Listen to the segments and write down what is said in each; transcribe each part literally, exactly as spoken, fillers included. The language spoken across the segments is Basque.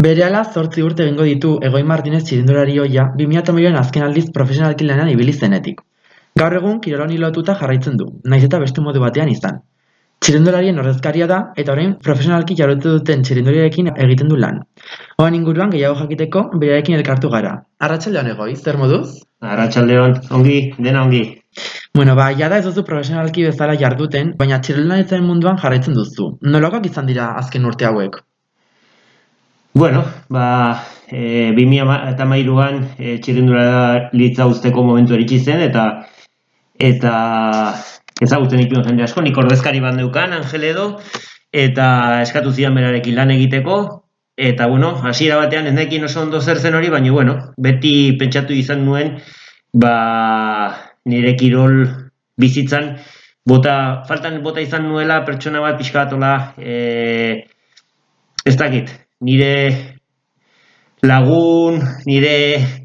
Berehala zortzi urte egingo ditu Egoi Martinez txirrindulari ohia bi mila hamairuan azken aldiz profesionalki lanean ibili zenetik. Gaur egun kirol honi lotuta jarraitzen du, nahiz eta beste modu batean izan. Txirrindularien ordezkaria da eta orain profesionalki jarraitu duten txirrindularirekin egiten du lan. Honen inguruan gehiago jakiteko berarekin elkartu gara. Arratsaldeon Egoi, zer moduz? Arratsaldeon, ongi, dena ongi. Bueno, ba, jada ez duzu profesionalki bezala jarduten, baina txirrindularitzaren munduan jarraitzen duzu. Nolakoak izan dira azken urte hauek? Bueno, ba, e, bi mila hamairuan e, txirrindularitza uzteko momentu eritsi zen, eta eta ezagutzen dituen jende asko, nik ordezkari bat neukan, Angel Edo, eta eskatu zidan berarekin lan egiteko, eta bueno, hasiera batean ez nekin oso ondo zer zen hori, baina bueno, beti pentsatu izan nuen, ba, nire kirol bizitzan, bota, faltan bota izan nuela pertsona bat pixka batola, e, ez dakit, nire lagun, nire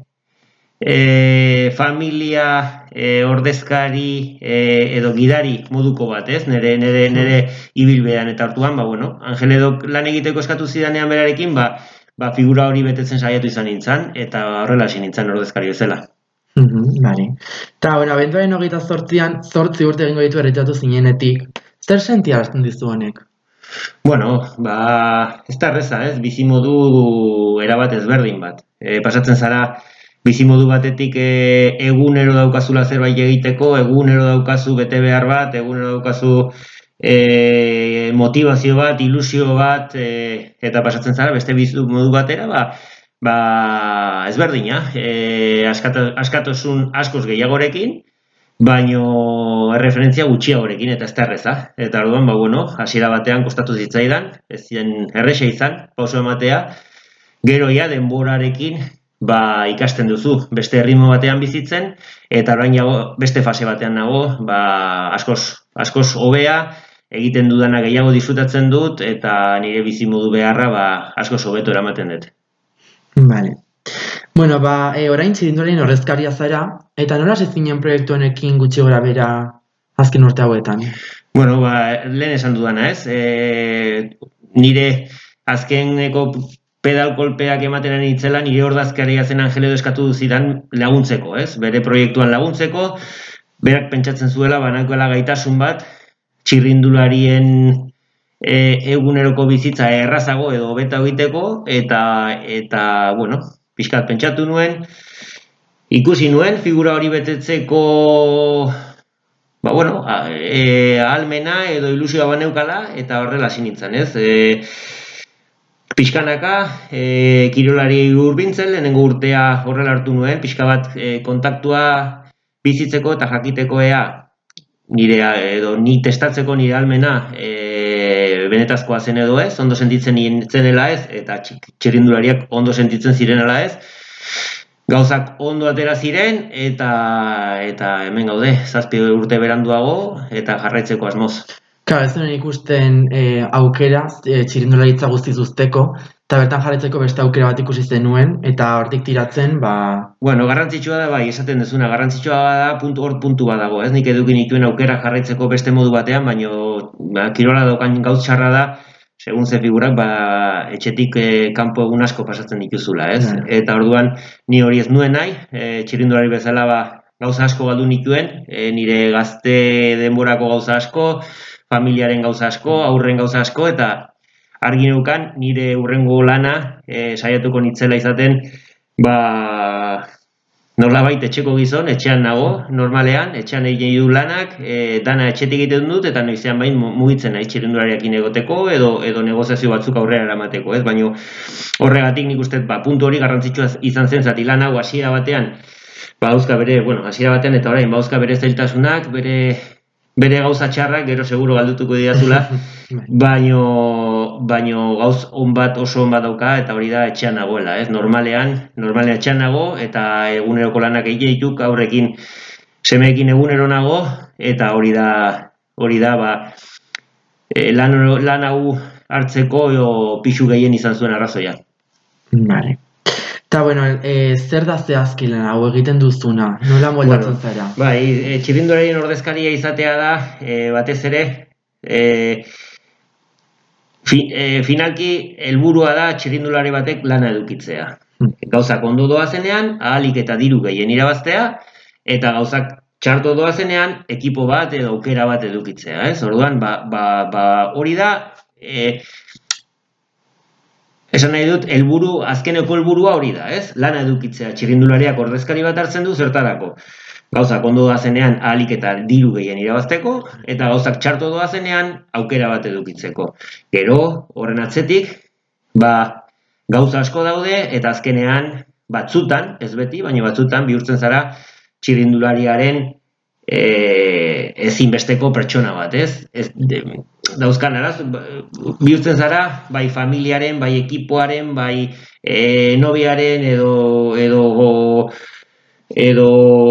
e, familia, e, ordezkari e, edo gidari moduko bat, ez? Nire, nire, nire ibilbean eta hartuan, ba, bueno, Angel Edo lan egiteko eskatu zidanean berarekin, ba, ba, figura hori betetzen saiatu izan nintzen, eta horrela hasi nintzen ordezkari bezala. Mhm, bale. Eta, bueno, abenduaren hogeita zortzian, zortzi urte egingo ditu erretiratu zinenetik. Zer sentiarazten dizu honek? Bueno, ba, ez da erreza, ez? Bizimodu erabat ezberdin bat. E, pasatzen zara, bizimodu batetik e, egunero daukazula zerbait egiteko, egunero daukazu bete behar bat, egunero daukazu e, motivazio bat, ilusio bat, e, eta pasatzen zara beste bizimodu batera, ba, ba ezberdina, e, askata, askatosun askoz gehiagorekin, baino erreferentzia gutxiagorekin eta ez da erreza. Eta orduan, ba, bueno, hasiera batean kostatu zitzaidan, ez ziren erresa izan, pauso ematea, gero ja denborarekin ba, ikasten duzu, beste erritmo batean bizitzen, eta orain jago, beste fase batean nago, ba, askoz, askoz hobea, egiten dudana gehiago disfrutatzen dut, eta nire bizimodu beharra ba, askoz hobeto eramaten dut. Vale. Bueno, ba, e, orain txirrindularien ordezkaria zara, eta nola hasi zinen proiektu honekin gutxi gora bera azken urte hauetan? Bueno, ba, lehen esan dudana, ez? E, nire azkeneko pedal kolpeak ematen ari nitzela, nire ordezkaria zen Angel Edo eskatu zidan laguntzeko, ez? Bere proiektuan laguntzeko, berak pentsatzen zuela, banakoela gaitasun bat, txirrindularien e, eguneroko bizitza errazago edo hobeto egiteko, eta, eta bueno, pixkat pentsatu nuen, ikusi nuen, figura hori betetzeko, ba, bueno, e, ahalmena edo ilusioa baneukala, eta horrela hasi nintzen, ez? E, pixkanaka, e, kirolari hurbiltzen, lehenengo urtea horrela hartu nuen, pixka bat e, kontaktua bizitzeko eta jakiteko ea, nire, edo ni testatzeko nire ahalmena e, benetazkoa zen edo ez, ondo sentitzen zenela ez, eta txirrindulariak ondo sentitzen zirenela ez, gauzak ondo atera ziren, eta eta hemen gaude, zazpi urte beranduago, eta jarraitzeko asmoz. Claro, ez zen ikusten e, aukera e, txirrindularitza guztiz uzteko, eta bertan jarraitzeko beste aukera bat ikusi zenuen, eta hortik tiratzen, ba... Bueno, garrantzitsua da, bai, esaten dezuna, garrantzitsua da, puntu, hor puntu bat dago, ez? Nik edukin dituen aukera jarraitzeko beste modu batean, baina ba, kirola daukan gauz txarra da, segun ze figurak, ba, etxetik e, kanpo egun asko pasatzen dituzula, ez? Yeah. Eta orduan, ni hori ez nuen nahi, e, txirrindulari bezala, ba, gauza asko galdu nituen, e, nire gazte denborako gauza asko, familiaren gauza asko, aurren gauza asko, eta argi neukan nire hurrengo lana e, saiatuko nitzela izaten, ba, nolabait etxeko gizon, etxean nago, normalean, etxean egin du lanak, e, dana etxetik egiten dut, eta noizean bain mugitzen naiz txirrindulariarekin egoteko, edo, edo negoziazio batzuk aurrera eramateko, ez? Baina horregatik nik uste, ba, puntu hori garrantzitsua izan zen, zati lan hau hasiera batean, ba, dauzka bere, bueno, hasiera batean, eta orain, ba, dauzka bere zailtasunak, bere, bere gauza txarrak, gero seguro galdutuko didatula, baino, baino gauz on bat oso on bat dauka, eta hori da etxean nagoela, ez? Normalean, normalean etxean nago, eta eguneroko lanak egin dituk, aurrekin semeekin egunero nago, eta hori da, hori da, ba, e, lan, lan hau hartzeko o, pixu gehien izan zuen arrazoia. Vale. Eta, bueno, e, zer da zehazki lan hau egiten duzuna? Nola moldatzen bueno, zara? Bai, e, txirrindularien ordezkaria izatea da, e, batez ere, e, fi, e, finalki helburua da txirrindulari batek lana edukitzea. Gauzak ondo doazenean, ahalik eta diru gehien irabaztea, eta gauzak txarto doazenean, ekipo bat edo aukera bat edukitzea, ez? Orduan, ba, ba, ba hori da, e, esan nahi dut, helburu, azkeneko helburua hori da, ez? Lana edukitzea, txirrindulariak ordezkari bat hartzen du zertarako. Gauzak ondo doazenean, ahalik eta diru gehien irabazteko, eta gauzak txarto doazenean, aukera bat edukitzeko. Gero, horren atzetik, ba, gauza asko daude, eta azkenean, batzutan, ez beti, baina batzutan, bihurtzen zara, txirrindulariaren e, ezinbesteko pertsona bat, ez? ez de, dauzkan araz, bihurtzen zara, bai familiaren, bai ekipoaren, bai e, nobiaren, edo, edo, edo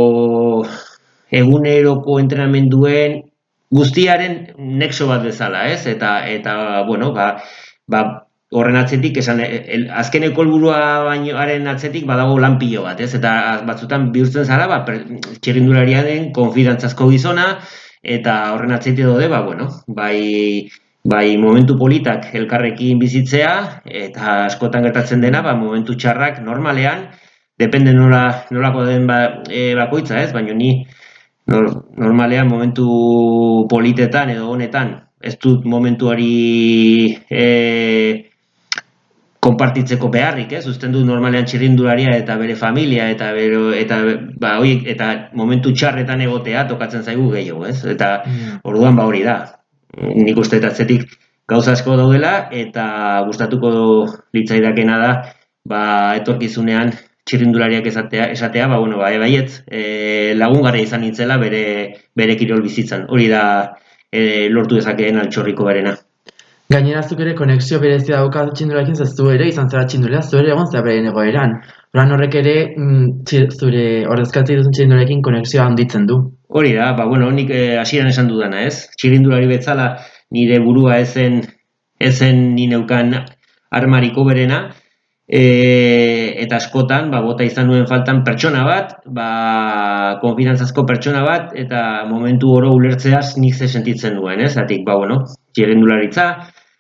eguneroko entrenamenduen guztiaren nexo bat bezala, ez? Eta, eta bueno, ba, ba, horren atzetik, esan, el, azkeneko helburua bainoaren atzetik badago lan pilo bat, ez? Eta batzutan bihurtzen zara, ba, txirrindulariaren konfidantzazko gizona, eta horren atzetik daude, ba, bueno, bai, bai momentu politak elkarrekin bizitzea, eta askotan gertatzen dena, ba, momentu txarrak normalean, depende nola, nolako den ba, e, bakoitza, ez? Baina ni nor, normalean momentu politetan edo honetan, ez dut momentuari e, konpartitzeko beharrik, ez? Uzten dut normalean txirrindularia eta bere familia eta bere, eta ba horiek eta momentu txarretan egotea tokatzen zaigu gehiago, ez? Eta mm. orduan ba hori da. Nik uste atzetik gauza asko daudela eta gustatuko litzaidakena da ba etorkizunean txirrindulariak esatea, esatea, ba bueno, ba baietz, e, lagungarria izan nintzela bere bere kirol bizitzan. Hori da e, lortu dezakeen altxorriko berena. Gainera zuk ere konexio berezia dauka txindularekin, zu ere izan zara txindulea, zu ere egon zera beren egoeran. Horan horrek ere mm, txir, zure ordezkatzi duzun txirrindularekin konexioa handitzen du. Hori da, ba bueno, nik hasieran eh, esan dudana, ez? Txirrindulari betzala nire burua ezen ezen ni neukan armariko berena. E, eta askotan, ba, bota izan nuen faltan pertsona bat, ba, konfidantzazko pertsona bat, eta momentu oro ulertzeaz nik ze sentitzen duen, ez? Zatik, ba, bueno, txirrindularitza,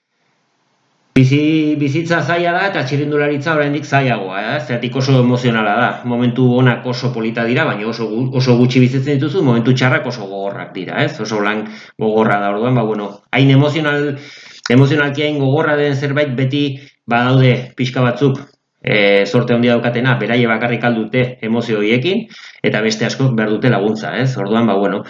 bizi, bizitza zaila da, eta txirrindularitza oraindik zailagoa, eh? Zatik oso emozionala da, momentu onak oso polita dira, baina oso, oso gutxi bizitzen dituzu, momentu txarrak oso gogorrak dira, ez? Oso lan gogorra da, orduan, ba, bueno, hain emozional, emozionalki hain gogorra den zerbait beti, badaude pixka batzuk e, sorte handia daukatena, beraie bakarrik aldute emozio horiekin, eta beste askok behar dute laguntza, ez? Orduan, ba, bueno,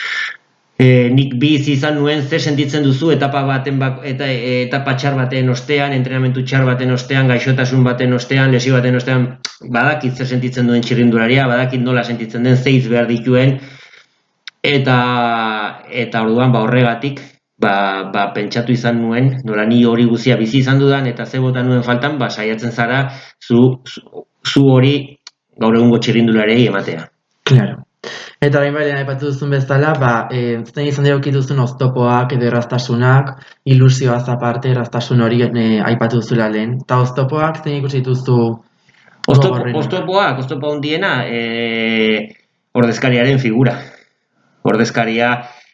e, nik biz izan nuen ze sentitzen duzu etapa baten bak, eta e, etapa txar baten ostean, entrenamentu txar baten ostean, gaixotasun baten ostean, lesio baten ostean, badakit zer sentitzen duen txirrindularia, badakit nola sentitzen den zeiz behar dituen, eta eta orduan, ba, horregatik, Ba, ba, pentsatu izan nuen, nola ni hori guzia bizi izan dudan, eta ze bota nuen faltan, ba, saiatzen zara, zu, zu, zu hori gaur egungo txirrindularei ematea. Claro. Eta bain bailean aipatu duzun bezala, ba, e, zein izan dira duzun oztopoak edo erraztasunak, ilusioaz aparte, erraztasun hori e, aipatu duzula lehen. Eta oztopoak zein ikusi dituzu? Oztopo, oztopoak, oztopo handiena, e, ordezkariaren figura. Ordezkaria,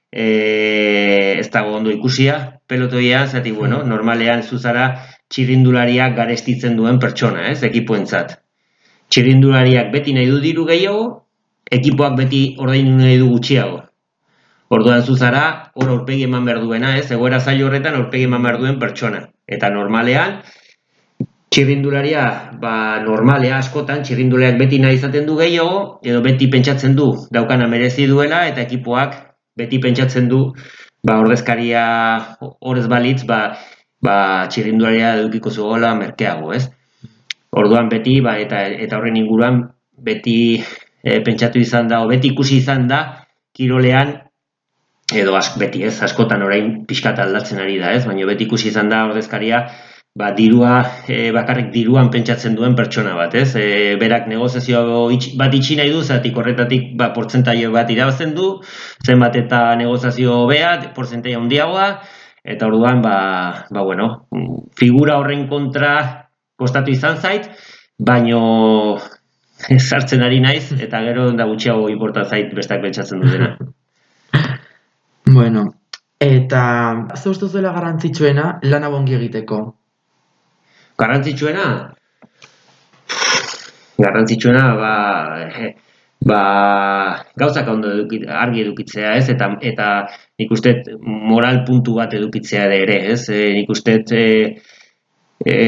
E, ez dago ondo ikusia, pelotoian, zati, bueno, normalean zuzara txirrindulariak garestitzen duen pertsona, ez, ekipoentzat. Txirrindulariak beti nahi du diru gehiago, ekipoak beti ordaindu nahi du gutxiago. Orduan zuzara, hor aurpegi eman behar duena, ez, egoera zailo horretan aurpegi eman behar duen pertsona. Eta normalean, txirrindularia, ba, normalea askotan, txirrindulariak beti nahi izaten du gehiago, edo beti pentsatzen du daukana merezi duela, eta ekipoak beti pentsatzen du, ba, ordezkaria horrez balitz, ba, ba, txirrindularia edukiko zugoela merkeago, ez? Orduan beti, ba, eta, eta horren inguruan, beti e, pentsatu izan da, o beti ikusi izan da, kirolean, edo ask, beti ez, askotan orain pixkat aldatzen ari da, ez? Baina beti ikusi izan da ordezkaria, ba, dirua, e, bakarrik diruan pentsatzen duen pertsona bat, ez? E, berak negoziazio bat itxi nahi du, zatik horretatik ba, portzentaio bat irabazten du, zenbat eta negoziazio hobea, portzentaia handiagoa, eta orduan, ba, ba, bueno, figura horren kontra kostatu izan zait, baino sartzen ari naiz, eta gero da gutxiago inporta zait bestak pentsatzen dutena. Bueno, Eta ze uste duzuela garrantzitsuena lana ongi egiteko? Garrantzitsuena? Garrantzitsuena, ba, eh, ba gauzak ondo edukit, argi edukitzea, ez? Eta eta nik uste moral puntu bat edukitzea ere, ez? E, nik uste e, e,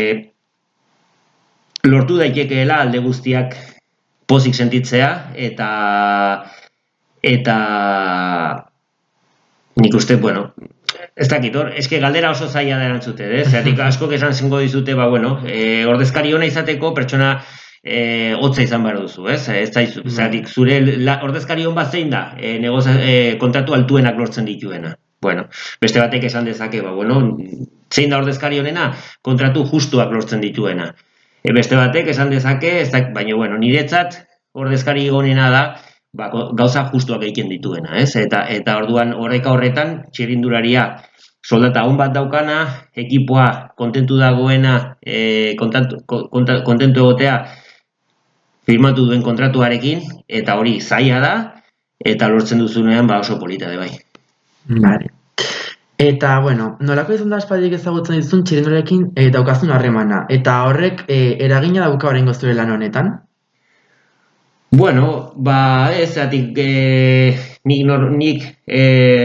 lortu daitekeela alde guztiak pozik sentitzea eta eta nik uste, bueno, ez dakit, hor, eske galdera oso zaila da erantzute, eh? Zeratik askok esan zengo dizute, ba, bueno, e, ordezkari ona izateko pertsona e, hotza izan behar duzu, ez? Ez zaizu, zeratik zure la, ordezkari on bat zein da, e, negoza, e, kontratu altuenak lortzen dituena. Bueno, beste batek esan dezake, ba, bueno, zein da ordezkari honena, kontratu justuak lortzen dituena. E, beste batek esan dezake, ez da, baina, bueno, niretzat ordezkari honena da, ba, gauza justuak egiten dituena, ez? Eta eta orduan horreka horretan txirrindularia soldata on bat daukana, ekipoa kontentu dagoena, e, kontentu, kontentu egotea firmatu duen kontratuarekin, eta hori zaila da, eta lortzen duzunean ba oso polita de bai. Vale. Eta, bueno, nolako izan da aspaldiak ezagutzen dizun txirrindularekin e, daukazun harremana, eta horrek e, eragina dauka oraingo zure lan honetan? Bueno, ba, ez, atik, e, nik, nor, nik e,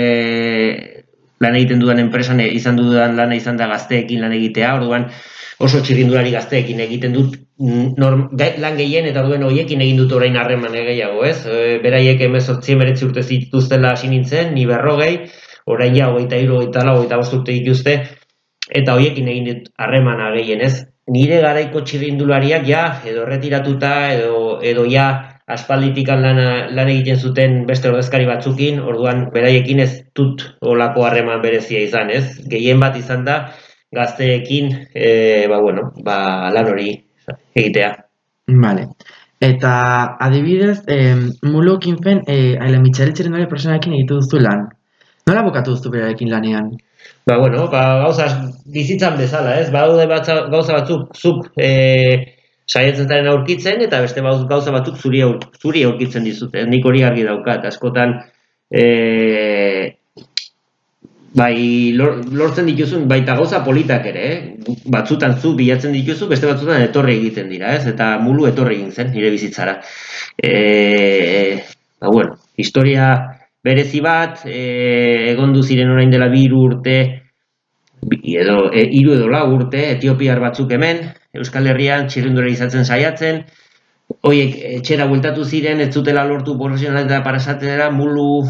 lan egiten dudan enpresan e, izan dudan lana izan da gazteekin lan egitea, orduan oso txirrindulari gazteekin egiten dut norm, lan gehien, eta orduan horiekin egin dut orain harreman gehiago, ez? E, beraiek hemezortzi hemeretzi urte zituztela hasi nintzen, ni berrogei, orain ja hogeita hiru, hogeita lau, hogeita bost urte dituzte, eta horiekin egin dut harremana gehien, ez? Nire garaiko txirrindulariak ja, edo erretiratuta, edo, edo ja, aspalditikan lan, lan egiten zuten beste ordezkari batzukin, orduan beraiekin ez dut olako harreman berezia izan, ez? Gehien bat izan da gazteekin, e, ba, bueno, ba, lan hori egitea. Vale. Eta adibidez, eh, Mulokin fen, eh, Aila Mitxarel txirrindulari personarekin egitu duzu lan. Nola bukatu duzu berarekin lanean? Ba, bueno, ba, gauza bizitzan bezala, ez? Badaude batza, gauza batzuk zuk e, saiatzen zaren aurkitzen, eta beste gauza batzuk zuri, aur, zuri aurkitzen dizute. Nik hori argi daukat, askotan e, bai lor, lortzen dituzun, baita gauza politak ere, eh? Batzutan zu bilatzen dituzu, beste batzutan etorri egiten dira, ez? Eta Mulu etorri egin zen, nire bizitzara. E, ba, bueno, historia berezi bat, e, egondu ziren orain dela bi hiru urte, edo e, hiru edo lau urte, etiopiar batzuk hemen, Euskal Herrian txirrindulari izatzen saiatzen, hoiek etxera bueltatu ziren, ez zutela lortu profesionaleta parasatera, Mulu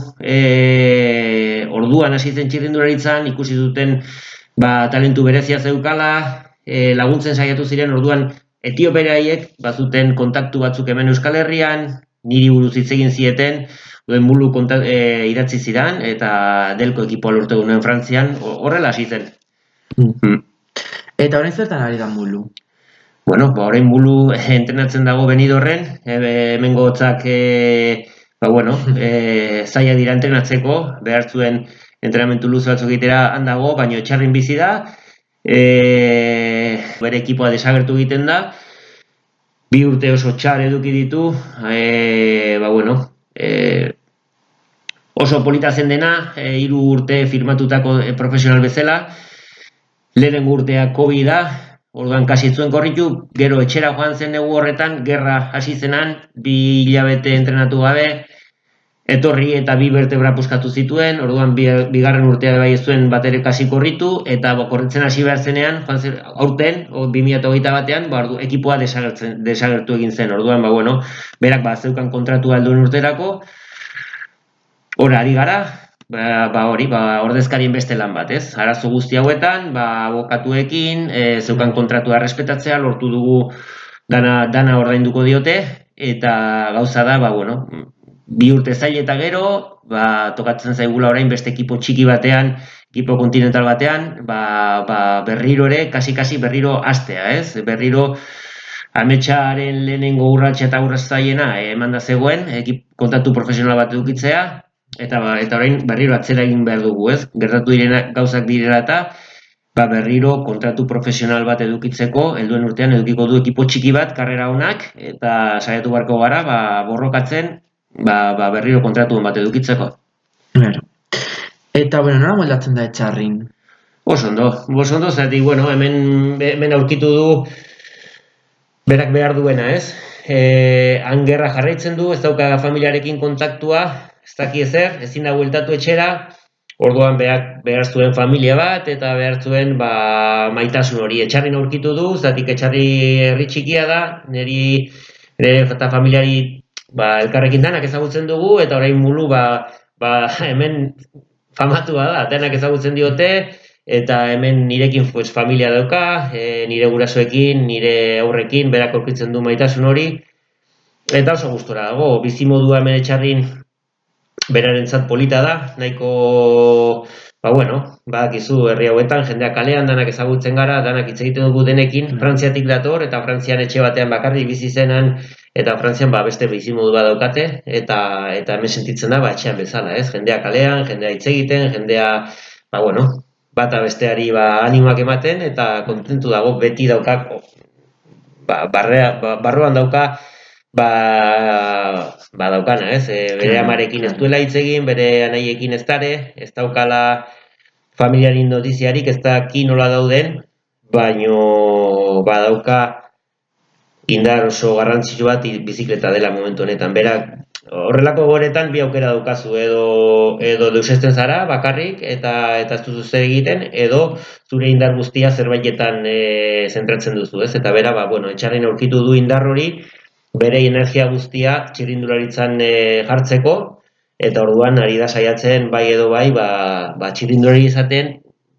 e, orduan hasi zen txirrindularitzan, ikusi duten ba, talentu berezia zeukala, e, laguntzen saiatu ziren, orduan etiopiaraiek bazuten kontaktu batzuk hemen Euskal Herrian, niri buruz hitz egin zieten, duen Mulu kontak, e, idatzi zidan, eta delko ekipoa lortu duen Frantzian, horrela hasi zen. Mm. Eta orain zertan ari da Mulu? Bueno, ba, orain Mulu entrenatzen dago Benidorren, e, hemengo hotzak, e, ba, bueno, e, zaila dira entrenatzeko, behar zuen entrenamentu luze batzuk egitera handago, baina etxarrin bizi da, e, bere ekipoa desagertu egiten da, bi urte oso txar eduki ditu, e, ba, bueno, e, oso polita zen dena, e, hiru urte firmatutako e, profesional bezala, lehen urtea COVID da, orduan kasi zuen korritu, gero etxera joan zen negu horretan, gerra hasi zenan, bi hilabete entrenatu gabe, etorri eta bi vertebra puskatu zituen, orduan bi, bigarren urtea bai ez zuen bat ere kasi korritu, eta bo, korritzen hasi behar zenean, joan zen, aurten, bi mila hogeita batean, ba, ordu, ekipoa desagertu egin zen, orduan, ba, bueno, berak ba, zeukan kontratua alduen urterako, hor ari gara, ba, ba hori, ba, ordezkarien beste lan bat, ez? Arazo guzti hauetan, ba, abokatuekin, e, zeukan kontratua respetatzea, lortu dugu dana, dana ordainduko diote, eta gauza da, ba, bueno, bi urte zail eta gero, ba, tokatzen zaigula orain beste ekipo txiki batean, ekipo kontinental batean, ba, ba, berriro ere, kasi-kasi berriro astea, ez? Berriro ametsaren lehenengo urratxa eta urratxa zaiena eman da zegoen, ekip, kontatu profesional bat edukitzea, eta ba, eta orain berriro atzera egin behar dugu, ez? Gertatu direna gauzak direla eta ba, berriro kontratu profesional bat edukitzeko, helduen urtean edukiko du ekipo txiki bat, karrera honak, eta saiatu beharko gara, ba, borrokatzen, ba, ba, berriro kontratu bat edukitzeko. Claro. Eta, bueno, nola moldatzen da Etxarrin? Oso ondo, oso ondo, zati, bueno, hemen, hemen aurkitu du berak behar duena, ez? E, han gerra jarraitzen du, ez dauka familiarekin kontaktua, ez daki ezer, ezin da bueltatu etxera, orduan behar, behar zuen familia bat, eta behar zuen ba, maitasun hori. Etxarrin aurkitu du, zatik Etxarri herri txikia da, niri eta familiari ba, elkarrekin danak ezagutzen dugu, eta orain mulu ba, ba, hemen famatua da, denak ezagutzen diote, eta hemen nirekin pues, familia dauka, e, nire gurasoekin, nire aurrekin, berak aurkitzen du maitasun hori, eta oso gustora dago, bizimodua hemen Etxarrin berarentzat polita da, nahiko, ba bueno, badakizu herri hauetan, jendeak kalean, danak ezagutzen gara, danak hitz egiten dugu denekin, mm. Frantziatik dator, eta Frantzian etxe batean bakarrik bizi zenan, eta Frantzian ba, beste bizimodu bat daukate, eta eta hemen sentitzen da, ba, etxean bezala, ez? Jendea kalean, jendea hitz egiten, jendea, ba bueno, bata besteari ba, animoak ematen, eta kontentu dago beti daukak, ba, barrea, ba, barruan dauka, ba, ba daukana, ez? E, bere amarekin ez duela hitz egin, bere anaiekin ez dare, ez daukala familiarin notiziarik, ez daki nola dauden, baino badauka indar oso garrantzitsu bat bizikleta dela momentu honetan. Berak, horrelako goretan bi aukera daukazu, edo edo deusesten zara bakarrik eta eta ez duzu zer egiten, edo zure indar guztia zerbaitetan e, zentratzen duzu, ez? Eta bera, ba bueno, Etxarrin aurkitu du indar hori, bere energia guztia txirrindularitzan e, jartzeko, eta orduan ari da saiatzen bai edo bai, ba, ba txirrindulari izaten,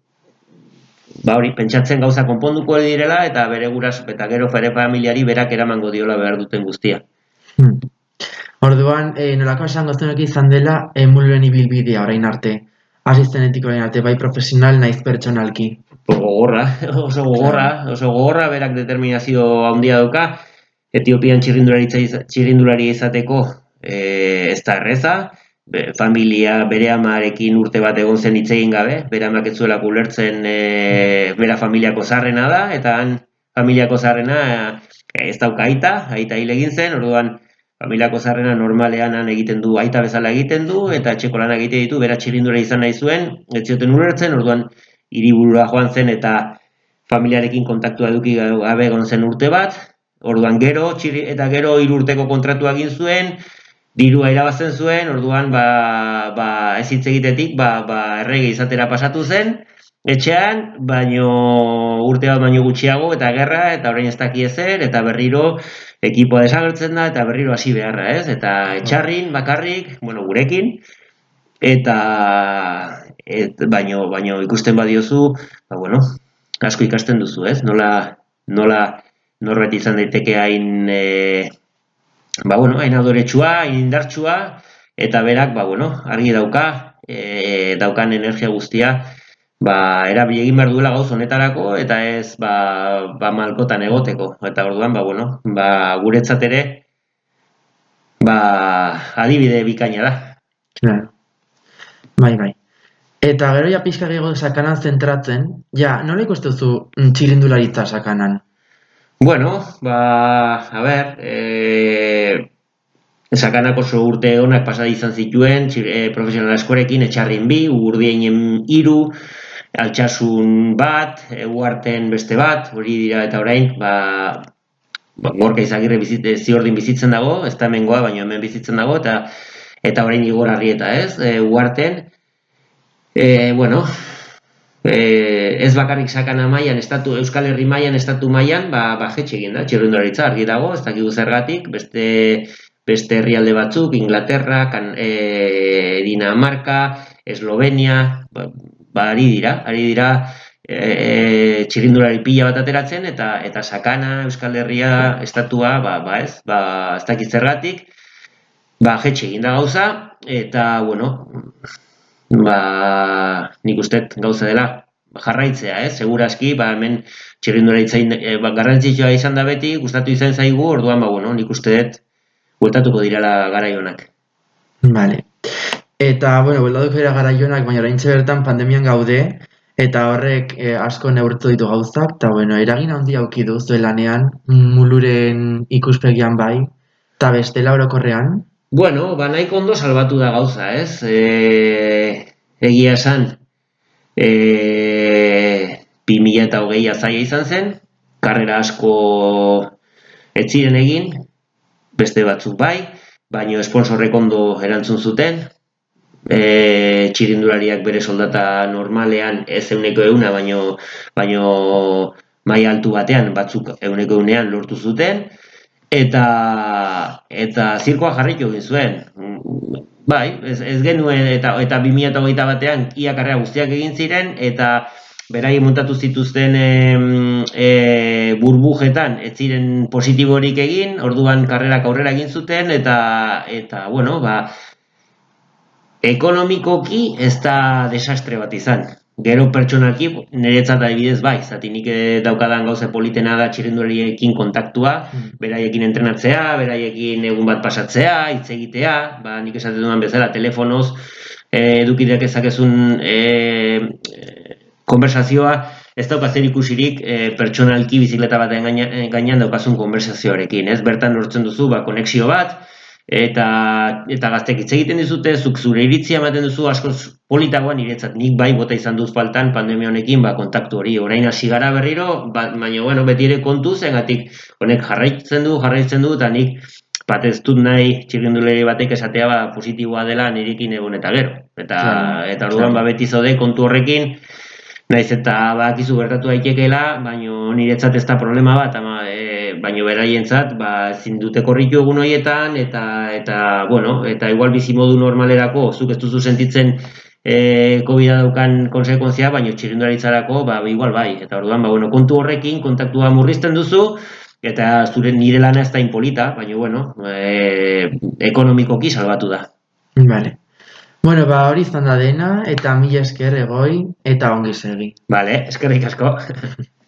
ba hori pentsatzen gauza konponduko direla, eta bere guraso eta gero bere familiari berak eramango diola behar duten guztia. Hmm. Orduan, e, nolako esango zenuke izan dela emulen ibilbidea orain arte, hasi zenetik orain arte, bai profesional naiz pertsonalki. Gogorra, oso gogorra, oso gogorra, berak determinazio handia dauka, Etiopian txirrindulari izateko e, ez da erreza, be, familia bere amarekin urte bat egon zen hitz egin gabe, bere amak ez zuela ulertzen e, bera familiako zarrena da, eta han familiako zarrena e, ez dauka aita, aita hil egin zen, orduan familiako zarrena normalean han egiten du, aita bezala egiten du, eta etxeko lanak egite ditu, bera txirrindulari izan nahi zuen, ez zioten ulertzen, orduan hiriburura joan zen eta familiarekin kontaktua eduki gabe egon zen urte bat, orduan gero, txiri, eta gero hiru urteko kontratua egin zuen, dirua irabazten zuen, orduan ba, ba, ez hitz egitetik ba, ba, errege izatera pasatu zen, etxean, baino urte bat baino gutxiago, eta gerra, eta orain ez daki ezer, eta berriro ekipoa desagertzen da, eta berriro hasi beharra, ez? Eta Etxarrin, bakarrik, bueno, gurekin, eta et, baino, baino ikusten badiozu, ba, bueno, asko ikasten duzu, ez? Nola, nola, norbait izan daiteke hain e, ba bueno, hain adoretsua, hain indartsua, eta berak, ba bueno, argi dauka, e, daukan energia guztia, ba erabili egin behar duela gauz honetarako, eta ez ba, ba malkotan egoteko, eta orduan, ba bueno, ba guretzat ere, ba adibide bikaina da. Claro. Bai, bai. Eta gero ja pixka gehiago sakanan zentratzen, ja, nola ikustuzu txirrindularitza sakanan? Bueno, ba, a ber, e, sakanak oso urte honak pasada izan zituen, e, profesional askorekin, Etxarrin bi, Ugurdiainen hiru, Altsasun bat, Uharten beste bat, hori dira eta orain, ba, ba Gorka Izagirre bizit, ziordin bizitzen dago, ez da hemengoa, baina hemen bizitzen dago, eta eta orain Igor Arrieta, ez, e, Uharten, e, bueno, E, ez bakarrik sakana mailan, estatu Euskal Herri mailan, estatu mailan, ba ba jetxe egin da, txirrindularitza argi dago, ez dakigu zergatik, beste beste herrialde batzuk, Inglaterra, kan, e, Dinamarka, Eslovenia, ba, ba ari dira, ari dira e, txirrindulari pila bat ateratzen, eta eta sakana Euskal Herria estatua, ba, ba ez, ba ez dakit zergatik, ba jetxe egin da gauza, eta bueno, ba, nik ustet gauza dela jarraitzea, eh? Segurazki, ba, hemen txirrindularitzain e, ba, garrantzitsua izan da beti, gustatu izan zaigu, orduan, ba, bueno, nik usteet bueltatuko direla garaionak. Vale. Eta, bueno, bueltatuko dira garaionak, baina oraintxe bertan pandemian gaude, eta horrek e, asko neurtu ditu gauzak, eta, bueno, eragin handia auki du zuen lanean, muluren ikuspegian bai, eta bestela orokorrean. Bueno, ba nahiko ondo salbatu da gauza, ez? E, egia esan, e, bi mila hogei zaila izan zen, karrera asko ez ziren egin, beste batzuk bai, baino esponsorrek ondo erantzun zuten, e, txirindulariak bere soldata normalean ez euneko euna, baino, baino maila altu batean batzuk euneko eunean lortu zuten, eta eta zirkoa jarraitu egin zuen. Bai, ez, ez genuen, eta, eta bi mila hogeita batean ia karrera guztiak egin ziren, eta beraiek montatu zituzten e, e, burbujetan ez ziren positiborik egin, orduan karrerak aurrera egin zuten, eta, eta bueno, ba, ekonomikoki ez da desastre bat izan. Gero pertsonalki, niretzat adibidez bai, zati nik daukadan gauza politena da txirendulariekin kontaktua, mm. beraiekin entrenatzea, beraiekin egun bat pasatzea, hitz egitea, ba, nik esaten duan bezala, telefonoz, eh, edukideak ezakezun eh, konversazioa, ez dauka zer ikusirik eh, pertsonalki bizikleta baten gainean, gainean daukazun konversazioarekin, ez? Bertan lortzen duzu, ba, konexio bat, eta eta gaztek hitz egiten dizute, zuk zure iritzia ematen duzu, askoz politagoa niretzat, nik bai bota izan duz faltan pandemia honekin, ba, kontaktu hori, orain hasi gara berriro, ba, baina bueno, beti ere kontu zengatik honek jarraitzen du, jarraitzen du, eta nik bat ez dut nahi txirrindulari batek esatea ba, positiboa dela nirekin egun eta gero. Eta, claro, eta orduan claro. Ba, beti zaude kontu horrekin, naiz eta bakizu gertatu daitekeela, baino niretzat ez da problema bat, ama, e, baino beraientzat, ba, ezin dute korritu egun horietan, eta, eta, bueno, eta igual bizimodu normalerako, zuk ez duzu sentitzen e, COVID-a daukan konsekuentzia, baino txirrindularitzarako, ba, igual bai, eta orduan, ba, bueno, kontu horrekin, kontaktua murrizten duzu, eta zure nire lana ez da inpolita, baino, bueno, e, ekonomikoki salbatu da. Vale. Bueno, ba, hori izan da dena, eta mila esker Egoi, eta ongi segi. Vale, eskerrik asko.